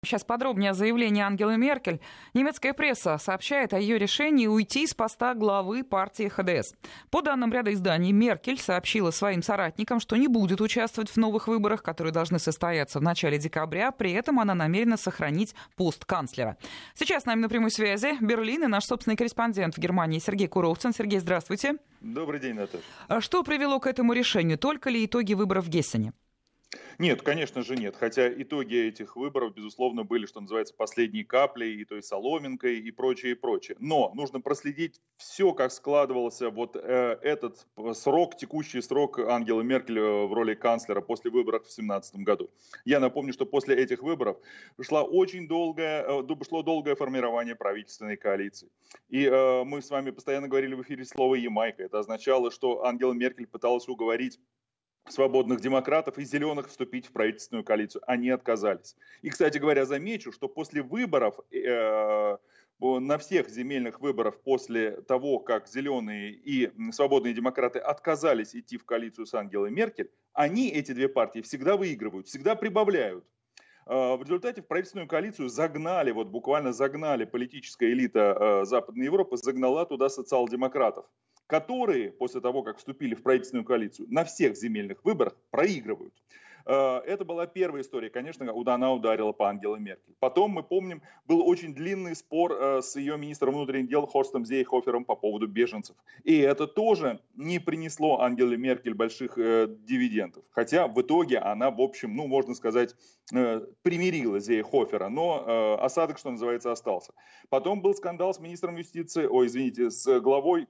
Сейчас подробнее о заявлении Ангелы Меркель. Немецкая пресса сообщает о ее решении уйти с поста главы партии ХДС. По данным ряда изданий, Меркель сообщила своим соратникам, что не будет участвовать в новых выборах, которые должны состояться в начале декабря. При этом она намерена сохранить пост канцлера. Сейчас с нами на прямой связи Берлин и наш собственный корреспондент в Германии Сергей Куровцин. Сергей, здравствуйте. Добрый день, Наташа. Что привело к этому решению? Только ли итоги выборов в Гессене? Нет, конечно же нет. Хотя итоги этих выборов, безусловно, были, что называется, последней каплей, и той соломинкой, и прочее, и прочее. Но нужно проследить все, как складывался вот этот срок, текущий срок Ангелы Меркель в роли канцлера после выборов в 2017 году. Я напомню, что после этих выборов шло долгое формирование правительственной коалиции. И мы с вами постоянно говорили в эфире слово «Ямайка». Это означало, что Ангела Меркель пыталась уговорить свободных демократов и зеленых вступить в правительственную коалицию. Они отказались. И, кстати говоря, замечу, что после выборов, на всех земельных выборах, после того, как зеленые и свободные демократы отказались идти в коалицию с Ангелой Меркель, они, эти две партии, всегда выигрывают, всегда прибавляют. В результате в правительственную коалицию буквально загнали политическая элита Западной Европы, загнала туда социал-демократов, которые после того, как вступили в правительственную коалицию, на всех земельных выборах проигрывают. Это была первая история, конечно, она ударила по Ангеле Меркель. Потом, мы помним, был очень длинный спор с ее министром внутренних дел Хорстом Зейхофером по поводу беженцев. И это тоже не принесло Ангеле Меркель больших дивидендов. Хотя в итоге она, в общем, можно сказать, примирила Зейхофера, но осадок, что называется, остался. Потом был скандал с министром юстиции, с главой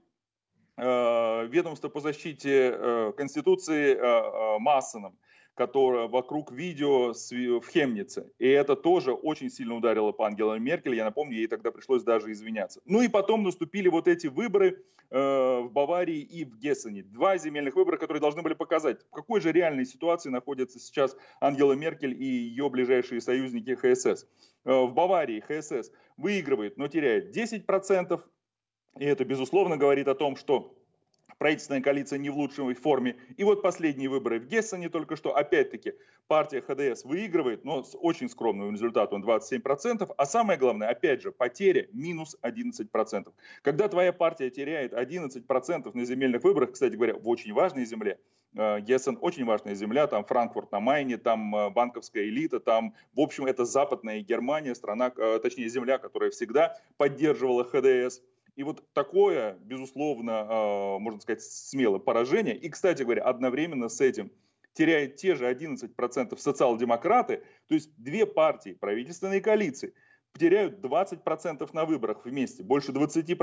ведомства по защите Конституции Массеном, которое вокруг видео в Хемнице. И это тоже очень сильно ударило по Ангеле Меркель. Я напомню, ей тогда пришлось даже извиняться. Ну и потом наступили вот эти выборы в Баварии и в Гессене. Два земельных выбора, которые должны были показать, в какой же реальной ситуации находится сейчас Ангела Меркель и ее ближайшие союзники ХСС. В Баварии ХСС выигрывает, но теряет 10%. И это, безусловно, говорит о том, что правительственная коалиция не в лучшей форме. И вот последние выборы в Гессене только что, опять-таки, партия ХДС выигрывает, но с очень скромным результатом 27%. А самое главное, опять же, потеря минус 11%. Когда твоя партия теряет 11% на земельных выборах, кстати говоря, в очень важной земле, Гессен очень важная земля, там Франкфурт на Майне, там банковская элита, там, в общем, это западная Германия, земля, которая всегда поддерживала ХДС. И вот такое, безусловно, можно сказать, смелое поражение. И, кстати говоря, одновременно с этим теряет те же 11% социал-демократы, то есть две партии правительственной коалиции теряют 20% на выборах вместе, больше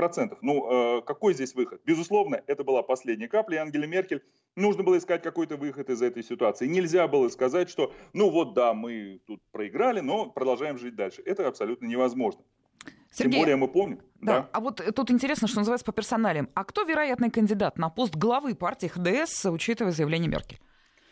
20%. Какой здесь выход? Безусловно, это была последняя капля, и Ангеле Меркель нужно было искать какой-то выход из этой ситуации. Нельзя было сказать, что, мы тут проиграли, но продолжаем жить дальше. Это абсолютно невозможно. Сергей, тем более мы помним. Да. А вот тут интересно, что называется по персоналиям. А кто вероятный кандидат на пост главы партии ХДС, учитывая заявление Меркель?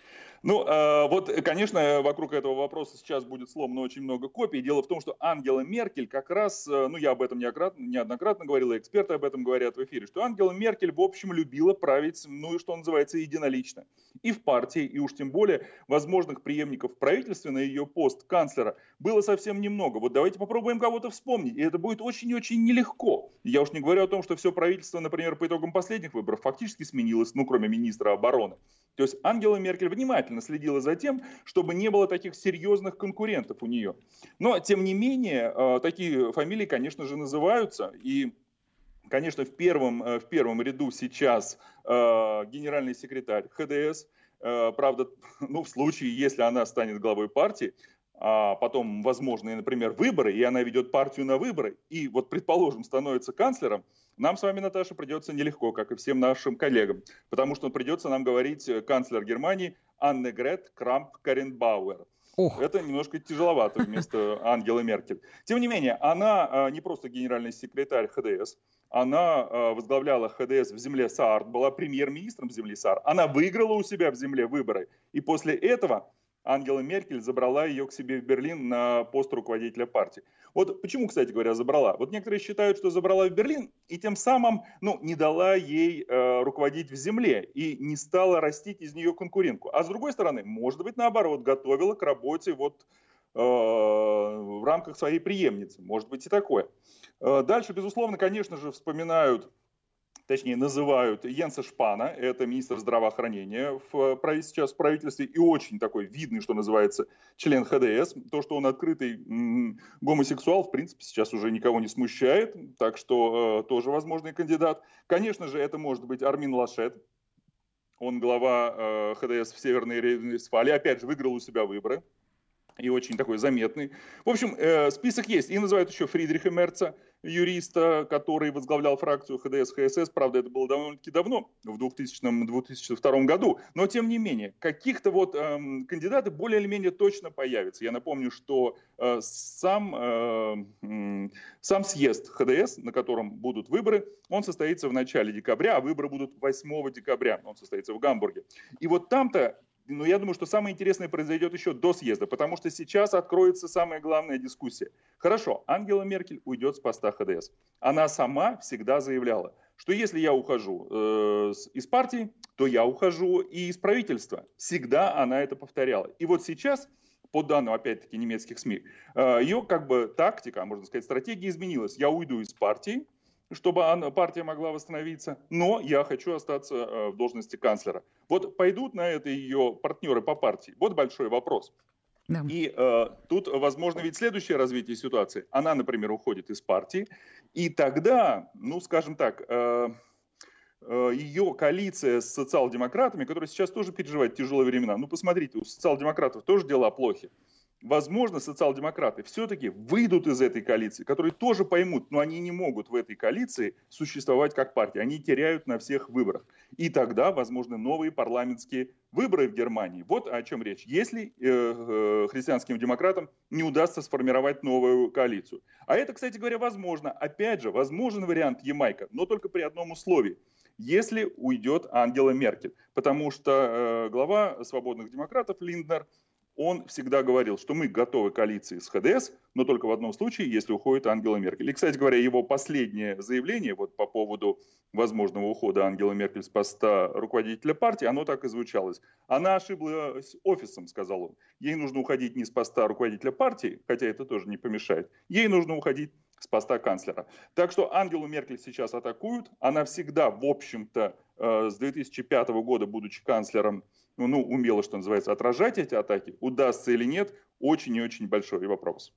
Конечно, вокруг этого вопроса сейчас будет сломано очень много копий. Дело в том, что Ангела Меркель как раз, я об этом неоднократно говорил, и эксперты об этом говорят в эфире, что Ангела Меркель, в общем, любила править, что называется, единолично. И в партии, и уж тем более возможных преемников в правительстве на ее пост канцлера было совсем немного. Вот давайте попробуем кого-то вспомнить, и это будет очень и очень нелегко. Я уж не говорю о том, что все правительство, например, по итогам последних выборов фактически сменилось, кроме министра обороны. То есть Ангела Меркель внимательно следила за тем, чтобы не было таких серьезных конкурентов у нее. Но, тем не менее, такие фамилии, конечно же, называются. И, конечно, в первом ряду сейчас генеральный секретарь ХДС. Правда, в случае, если она станет главой партии, а потом возможны, например, выборы, и она ведет партию на выборы, и предположим, становится канцлером, нам с вами, Наташа, придется нелегко, как и всем нашим коллегам, потому что придется нам говорить канцлер Германии Аннегрет Крамп-Карренбауэр. Это немножко тяжеловато вместо Ангелы Меркель. Тем не менее, она не просто генеральный секретарь ХДС, она возглавляла ХДС в земле Саар, была премьер-министром земли Саар, она выиграла у себя в земле выборы, и после этого Ангела Меркель забрала ее к себе в Берлин на пост руководителя партии. Вот почему, кстати говоря, забрала? Вот некоторые считают, что забрала в Берлин и тем самым не дала ей руководить в земле и не стала растить из нее конкурентку. А с другой стороны, может быть, наоборот, готовила к работе в рамках своей преемницы. Может быть и такое. Дальше, безусловно, конечно же, вспоминают, точнее называют Йенса Шпана, это министр здравоохранения сейчас в правительстве, и очень такой видный, что называется, член ХДС. То, что он открытый гомосексуал, в принципе, сейчас уже никого не смущает, так что тоже возможный кандидат. Конечно же, это может быть Армин Лашет, он глава ХДС в Северной Рейн-Вестфалии, опять же, выиграл у себя выборы. И очень такой заметный. В общем, список есть. И называют еще Фридриха Мерца, юриста, который возглавлял фракцию ХДС-ХСС. Правда, это было довольно-таки давно, в 2000-2002 году. Но, тем не менее, каких-то вот кандидаты более или менее точно появятся. Я напомню, что сам съезд ХДС, на котором будут выборы, он состоится в начале декабря, а выборы будут 8 декабря. Он состоится в Гамбурге. И вот там-то, но я думаю, что самое интересное произойдет еще до съезда, потому что сейчас откроется самая главная дискуссия. Хорошо, Ангела Меркель уйдет с поста ХДС. Она сама всегда заявляла, что если я ухожу из партии, то я ухожу и из правительства. Всегда она это повторяла. И вот сейчас, по данным, опять-таки, немецких СМИ, ее как бы тактика, можно сказать, стратегия изменилась. Я уйду из партии, чтобы партия могла восстановиться, но я хочу остаться в должности канцлера. Вот пойдут на это ее партнеры по партии? Вот большой вопрос. Да. И тут возможно ведь следующее развитие ситуации. Она, например, уходит из партии, и тогда, ну, скажем так, ее коалиция с социал-демократами, которая сейчас тоже переживает тяжелые времена, ну, посмотрите, у социал-демократов тоже дела плохи. Возможно, социал-демократы все-таки выйдут из этой коалиции, которые тоже поймут, но они не могут в этой коалиции существовать как партия. Они теряют на всех выборах. И тогда, возможно, новые парламентские выборы в Германии. Вот о чем речь. Если христианским демократам не удастся сформировать новую коалицию. А это, кстати говоря, возможно. Опять же, возможен вариант Ямайка, но только при одном условии. Если уйдет Ангела Меркель. Потому что глава свободных демократов Линднер, он всегда говорил, что мы готовы к коалиции с ХДС, но только в одном случае, если уходит Ангела Меркель. И, кстати говоря, его последнее заявление вот по поводу возможного ухода Ангелы Меркель с поста руководителя партии, оно так и звучалось. Она ошиблась офисом, сказал он. Ей нужно уходить не с поста руководителя партии, хотя это тоже не помешает. Ей нужно уходить с поста канцлера. Так что Ангелу Меркель сейчас атакуют. Она всегда, в общем-то, с 2005 года, будучи канцлером, умела, что называется, отражать эти атаки. Удастся или нет, очень и очень большой вопрос.